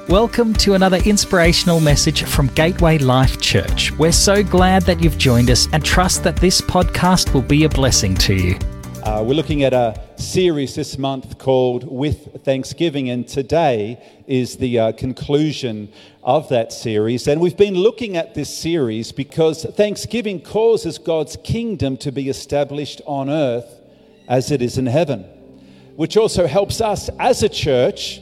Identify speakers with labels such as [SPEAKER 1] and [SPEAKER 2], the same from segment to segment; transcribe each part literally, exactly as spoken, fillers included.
[SPEAKER 1] Welcome to another inspirational message from Gateway Life Church. We're so glad that you've joined us and trust that this podcast will be a blessing to you.
[SPEAKER 2] Uh, we're looking at a series this month called With Thanksgiving, and today is the uh, conclusion of that series. And we've been looking at this series because Thanksgiving causes God's kingdom to be established on earth as it is in heaven, which also helps us as a church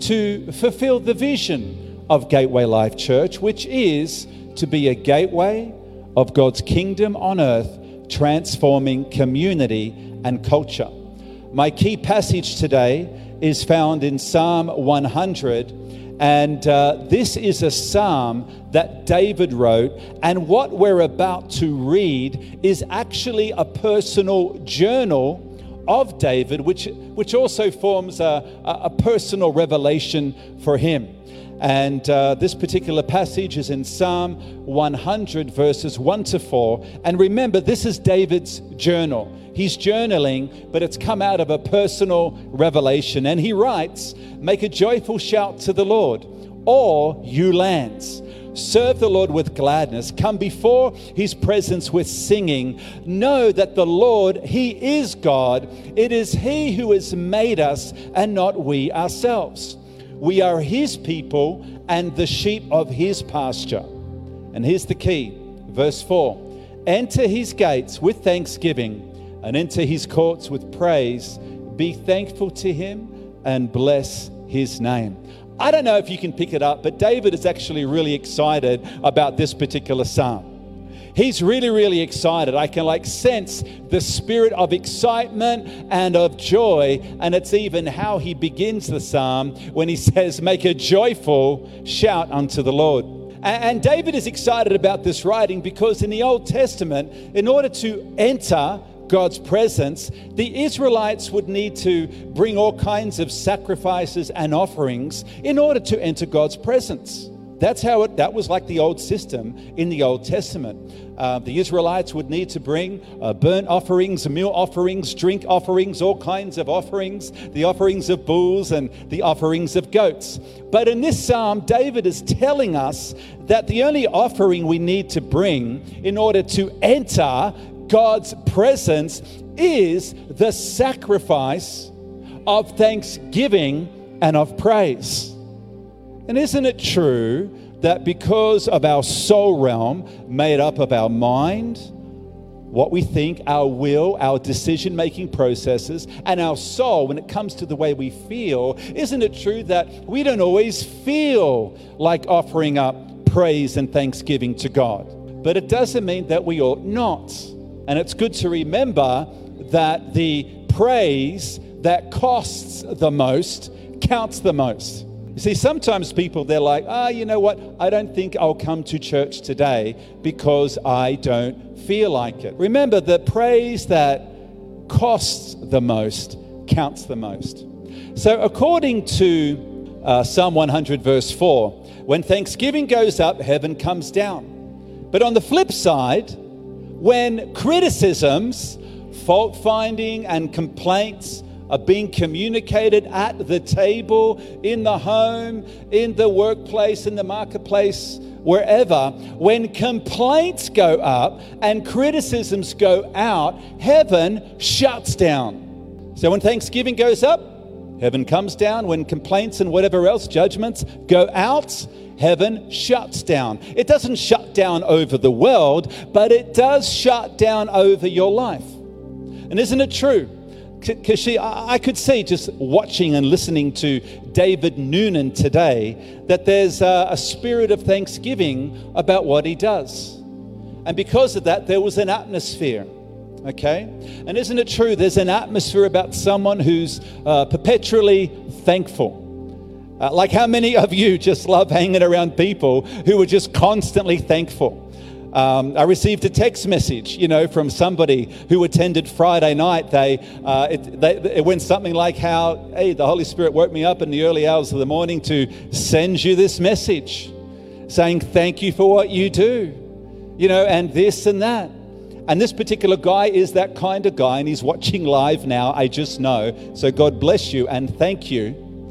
[SPEAKER 2] to fulfill the vision of Gateway Life Church, which is to be a gateway of God's kingdom on earth, transforming community and culture. My key passage today is found in Psalm one hundred, and uh, this is a psalm that David wrote, and what we're about to read is actually a personal journal of David, which which also forms a, a personal revelation for him. And uh, this particular passage is in Psalm one hundred, verses one to four. And remember, this is David's journal. He's journaling, but it's come out of a personal revelation. And he writes, "Make a joyful shout to the Lord, all you lands. Serve the Lord with gladness. Come before his presence with singing. Know that the Lord, he is God. It is he who has made us and not we ourselves. We are his people and the sheep of his pasture." And here's the key, verse four. "Enter his gates with thanksgiving and into his courts with praise. Be thankful to him and bless his name." I don't know if you can pick it up, but David is actually really excited about this particular psalm. He's really, really excited. I can like sense the spirit of excitement and of joy. And it's even how he begins the psalm when he says, "Make a joyful shout unto the Lord." And David is excited about this writing because in the Old Testament, in order to enter God's presence, the Israelites would need to bring all kinds of sacrifices and offerings in order to enter God's presence. That's how it, that was like the old system in the Old Testament. Uh, the Israelites would need to bring uh, burnt offerings, meal offerings, drink offerings, all kinds of offerings, the offerings of bulls and the offerings of goats. But in this psalm, David is telling us that the only offering we need to bring in order to enter God's presence is the sacrifice of thanksgiving and of praise. And isn't it true that because of our soul realm made up of our mind, what we think, our will, our decision-making processes, and our soul, when it comes to the way we feel, isn't it true that we don't always feel like offering up praise and thanksgiving to God? But it doesn't mean that we ought not. And it's good to remember that the praise that costs the most counts the most. You see, sometimes people, they're like, ah, oh, you know what? I don't think I'll come to church today because I don't feel like it. Remember, the praise that costs the most counts the most. So according to uh, Psalm one hundred, verse four, when thanksgiving goes up, heaven comes down. But on the flip side, when criticisms, fault-finding, and complaints are being communicated at the table, in the home, in the workplace, in the marketplace, wherever, when complaints go up and criticisms go out, heaven shuts down. So when thanksgiving goes up, heaven comes down. When complaints and whatever else, judgments, go out, heaven shuts down. It doesn't shut down over the world, but it does shut down over your life. And isn't it true? Because she, I could see just watching and listening to David Noonan today that there's a, a spirit of thanksgiving about what he does. And because of that, there was an atmosphere. Okay? And isn't it true there's an atmosphere about someone who's uh, perpetually thankful? Uh, like how many of you just love hanging around people who are just constantly thankful? Um, I received a text message, you know, from somebody who attended Friday night. They, uh, it, they, it went something like how, hey, the Holy Spirit woke me up in the early hours of the morning to send you this message saying thank you for what you do, you know, and this and that. And this particular guy is that kind of guy, and he's watching live now, I just know. So God bless you and thank you.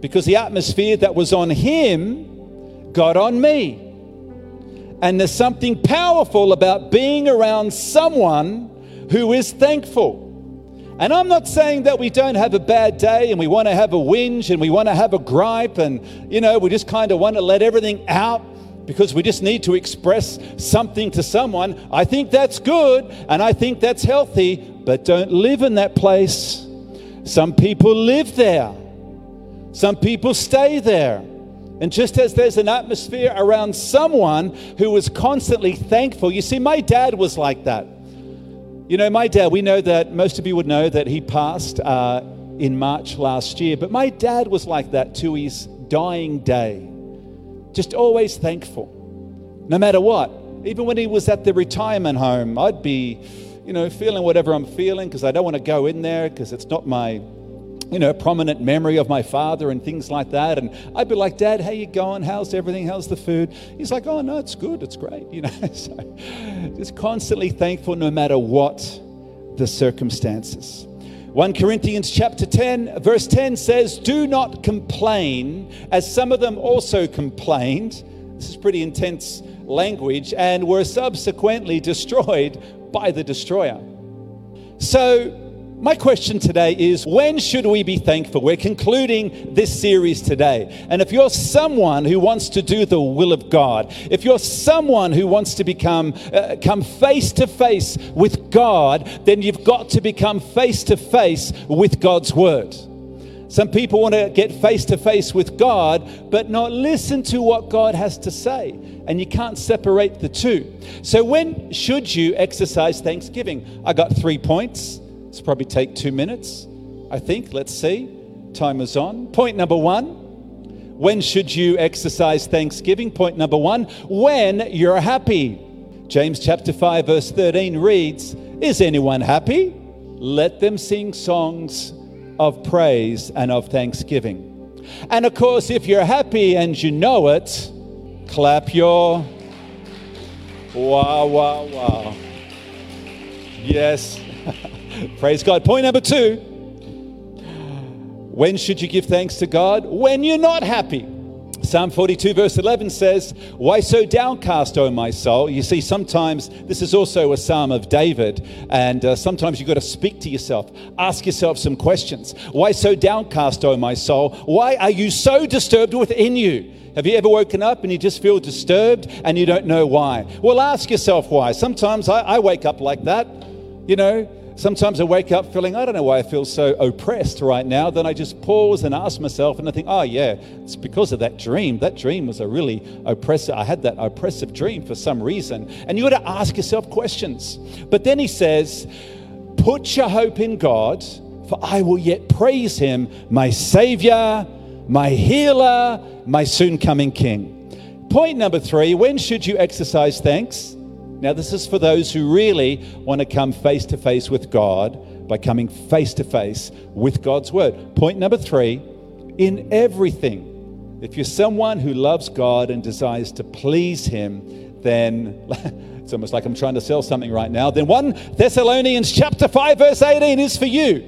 [SPEAKER 2] because the atmosphere that was on him got on me. And there's something powerful about being around someone who is thankful. And I'm not saying that we don't have a bad day and we want to have a whinge and we want to have a gripe and, you know, we just kind of want to let everything out because we just need to express something to someone. I think that's good and I think that's healthy, but don't live in that place. Some people live there. Some people stay there. And just as there's an atmosphere around someone who is constantly thankful, you see, my dad was like that. You know, my dad, we know that, most of you would know that he passed uh, in March last year, but my dad was like that to his dying day. Just always thankful, no matter what. Even when he was at the retirement home, I'd be, you know, feeling whatever I'm feeling because I don't want to go in there because it's not my, you know, prominent memory of my father and things like that. And I'd be like, Dad, how you going? How's everything? How's the food? He's like, oh, no, it's good. It's great. You know, so just constantly thankful no matter what the circumstances. First Corinthians chapter ten, verse ten says, do not complain, as some of them also complained. This is pretty intense language, and were subsequently destroyed by the destroyer. So my question today is, when should we be thankful? We're concluding this series today. And if you're someone who wants to do the will of God, if you're someone who wants to become uh, come face to face with God, then you've got to become face to face with God's word. Some people want to get face to face with God, but not listen to what God has to say. And you can't separate the two. So when should you exercise thanksgiving? I got three points. It's probably take two minutes, I think. Let's see. Time is on. Point number one. When should you exercise thanksgiving? Point number one. When you're happy. James chapter five verse thirteen reads, is anyone happy? Let them sing songs of praise and of thanksgiving. And of course, if you're happy and you know it, clap your wow, wow, wow. Yes. Praise God. Point number two. When should you give thanks to God? When you're not happy. Psalm forty-two verse eleven says, why so downcast, O my soul? You see, sometimes this is also a psalm of David, and uh, sometimes you've got to speak to yourself. Ask yourself some questions. Why so downcast, O my soul? Why are you so disturbed within you? Have you ever woken up and you just feel disturbed and you don't know why? Well, ask yourself why. Sometimes I, I wake up like that, you know. Sometimes I wake up feeling, I don't know why I feel so oppressed right now. Then I just pause and ask myself, and I think, oh yeah, it's because of that dream. That dream was a really oppressive, I had that oppressive dream for some reason. And you got to ask yourself questions. But then he says, put your hope in God, for I will yet praise him, my Savior, my healer, my soon coming King. Point number three, when should you exercise thanks? Now, this is for those who really want to come face to face with God by coming face to face with God's word. Point number three, in everything. If you're someone who loves God and desires to please him, then it's almost like I'm trying to sell something right now. Then First Thessalonians chapter five verse eighteen is for you.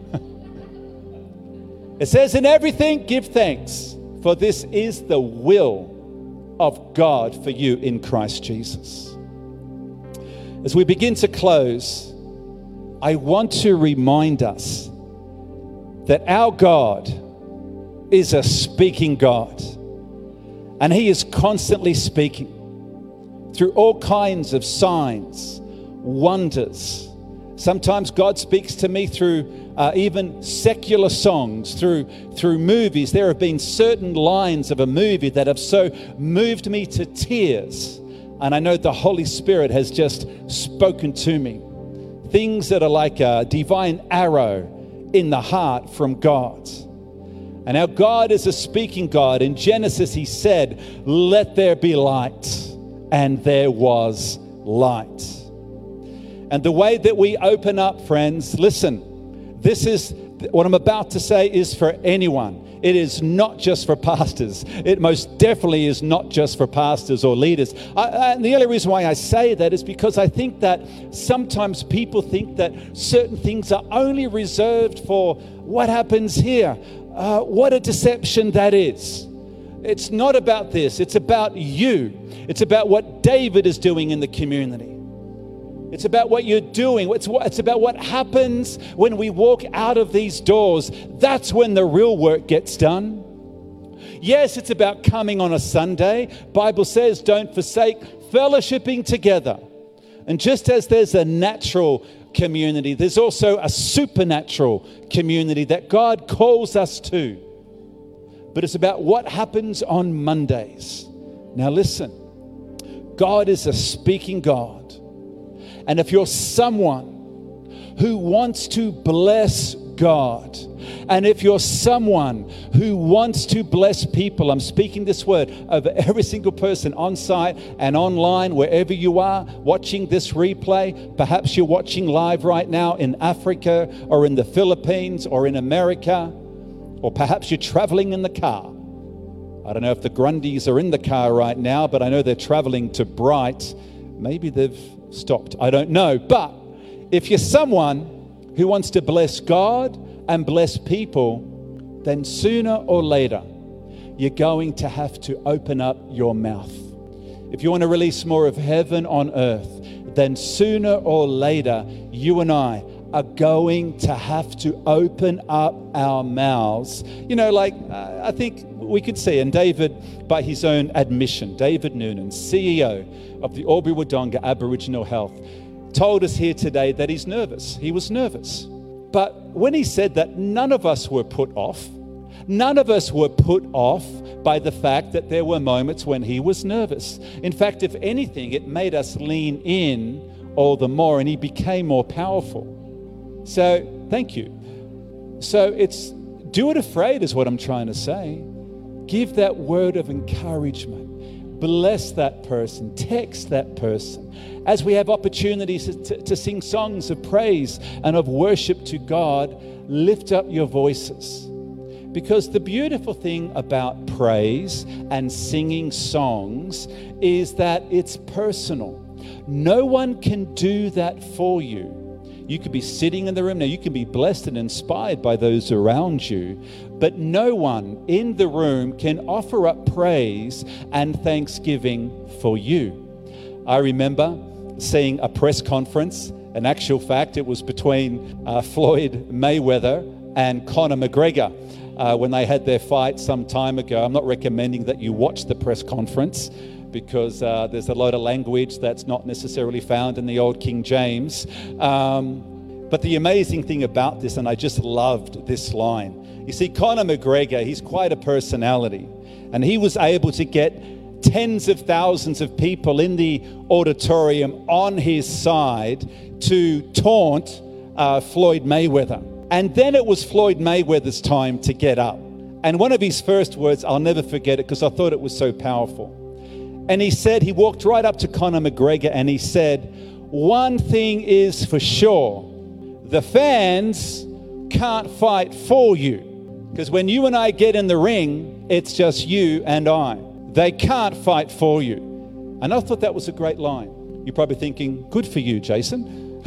[SPEAKER 2] It says, in everything give thanks, for this is the will of God for you in Christ Jesus. As we begin to close, I want to remind us that our God is a speaking God. And he is constantly speaking through all kinds of signs, wonders. Sometimes God speaks to me through uh, even secular songs, through, through movies. There have been certain lines of a movie that have so moved me to tears. And I know the Holy Spirit has just spoken to me. Things that are like a divine arrow in the heart from God. And our God is a speaking God. In Genesis, he said, let there be light. And there was light. And the way that we open up, friends, listen, this is what I'm about to say is for anyone. It is not just for pastors. It most definitely is not just for pastors or leaders. I, and the only reason why I say that is because I think that sometimes people think that certain things are only reserved for what happens here. uh, what a deception that is. It's not about this. It's about you. It's about what David is doing in the community. It's about what you're doing. It's, what, it's about what happens when we walk out of these doors. That's when the real work gets done. Yes, it's about coming on a Sunday. Bible says don't forsake fellowshipping together. And just as there's a natural community, there's also a supernatural community that God calls us to. But it's about what happens on Mondays. Now listen, God is a speaking God. And if you're someone who wants to bless God, and if you're someone who wants to bless people, I'm speaking this word over every single person on site and online, wherever you are watching this replay. Perhaps you're watching live right now in Africa or in the Philippines or in America, or perhaps you're traveling in the car. I don't know if the Grundys are in the car right now, but I know they're traveling to Bright. Maybe they've stopped. I don't know. But if you're someone who wants to bless God and bless people, then sooner or later, you're going to have to open up your mouth. If you want to release more of heaven on earth, then sooner or later, you and I are going to have to open up our mouths. You know, like uh, I think we could see, and David, by his own admission, David Noonan, C E O of the Albury Wodonga Aboriginal Health, told us here today that he's nervous. He was nervous. But when he said that, none of us were put off. None of us were put off by the fact that there were moments when he was nervous. In fact, if anything, it made us lean in all the more, and he became more powerful. So, thank you. So, it's do it afraid is what I'm trying to say. Give that word of encouragement. Bless that person. Text that person. As we have opportunities to, to sing songs of praise and of worship to God, lift up your voices. Because the beautiful thing about praise and singing songs is that it's personal. No one can do that for you. You could be sitting in the room. Now, you can be blessed and inspired by those around you, but no one in the room can offer up praise and thanksgiving for you. I remember seeing a press conference. In actual fact, it was between uh, Floyd Mayweather and Conor McGregor uh, when they had their fight some time ago. I'm not recommending that you watch the press conference, because uh, there's a lot of language that's not necessarily found in the old King James. Um, but the amazing thing about this, and I just loved this line, you see, Conor McGregor, he's quite a personality, and he was able to get tens of thousands of people in the auditorium on his side to taunt uh, Floyd Mayweather. And then it was Floyd Mayweather's time to get up. And one of his first words, I'll never forget it because I thought it was so powerful. And he said, he walked right up to Conor McGregor and he said, one thing is for sure, the fans can't fight for you. Because when you and I get in the ring, it's just you and I. They can't fight for you. And I thought that was a great line. You're probably thinking, good for you, Jason.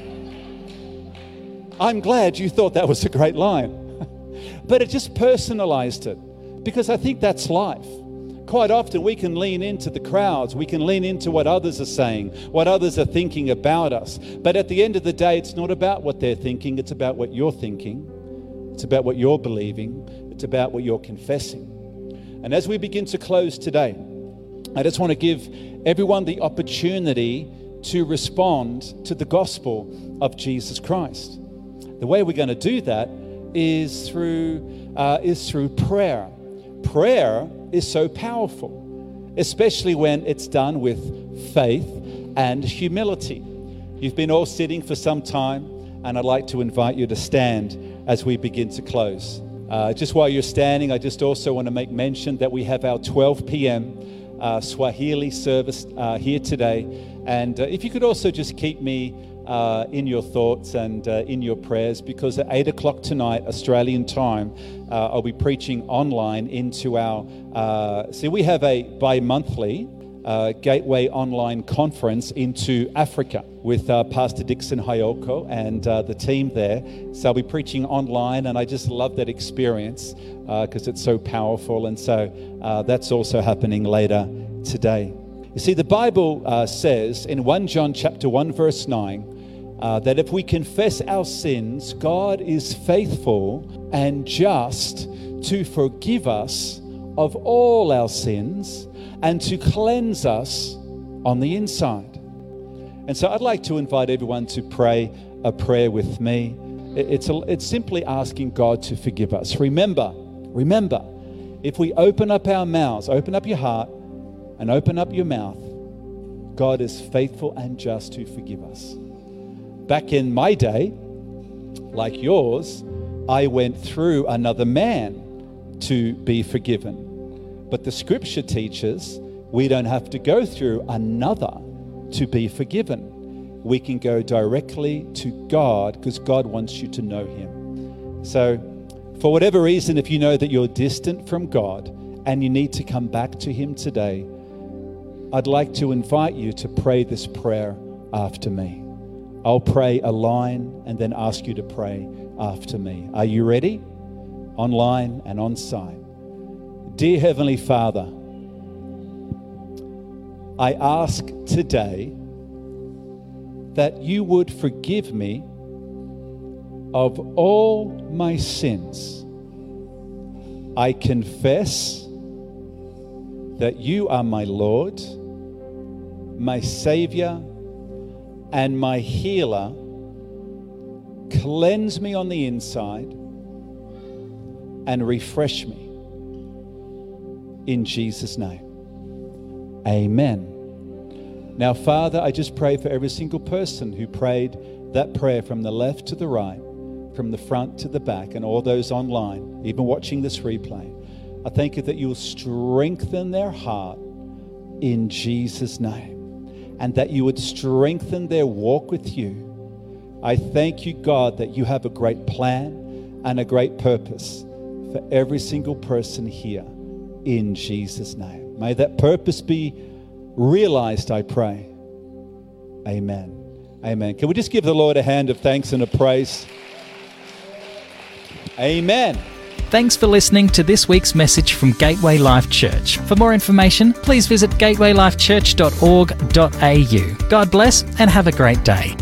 [SPEAKER 2] I'm glad you thought that was a great line. But it just personalized it, because I think that's life. Quite often we can lean into the crowds. We can lean into what others are saying, what others are thinking about us. But at the end of the day, it's not about what they're thinking. It's about what you're thinking. It's about what you're believing. It's about what you're confessing. And as we begin to close today, I just want to give everyone the opportunity to respond to the gospel of Jesus Christ. The way we're going to do that is through, uh, is through prayer. Prayer is so powerful, especially when it's done with faith and humility. You've been all sitting for some time, and I'd like to invite you to stand as we begin to close. Uh, just while you're standing, I just also want to make mention that we have our twelve p.m. Uh, Swahili service uh, here today. And uh, if you could also just keep me uh, in your thoughts and uh, in your prayers, because at eight o'clock tonight, Australian time, uh, I'll be preaching online into our, uh, see, we have a bi-monthly uh, Gateway Online Conference into Africa with uh, Pastor Dixon Hayoko and uh, the team there. So I'll be preaching online, and I just love that experience because uh, it's so powerful. And so uh, that's also happening later today. You see, the Bible uh, says in First John chapter one, verse nine, uh, that if we confess our sins, God is faithful and just to forgive us of all our sins and to cleanse us on the inside. And so I'd like to invite everyone to pray a prayer with me. It's, a, it's simply asking God to forgive us. Remember, remember, if we open up our mouths, open up your heart, and open up your mouth, God is faithful and just to forgive us. Back in my day, like yours, I went through another man to be forgiven. But the scripture teaches we don't have to go through another to be forgiven. We can go directly to God because God wants you to know Him. So, for whatever reason, if you know that you're distant from God and you need to come back to Him today, I'd like to invite you to pray this prayer after me. I'll pray a line and then ask you to pray after me. Are you ready? Online and on site. Dear Heavenly Father, I ask today that you would forgive me of all my sins. I confess that you are my Lord, my Savior, and my healer. Cleanse me on the inside and refresh me. In Jesus' name. Amen. Now, Father, I just pray for every single person who prayed that prayer from the left to the right, from the front to the back, and all those online, even watching this replay. I thank you that you'll strengthen their heart in Jesus' name, and that you would strengthen their walk with you. I thank you, God, that you have a great plan and a great purpose for every single person here in Jesus' name. May that purpose be realized, I pray. Amen. Amen. Can we just give the Lord a hand of thanks and a praise? Amen.
[SPEAKER 1] Thanks for listening to this week's message from Gateway Life Church. For more information, please visit gateway life church dot org dot a u. God bless and have a great day.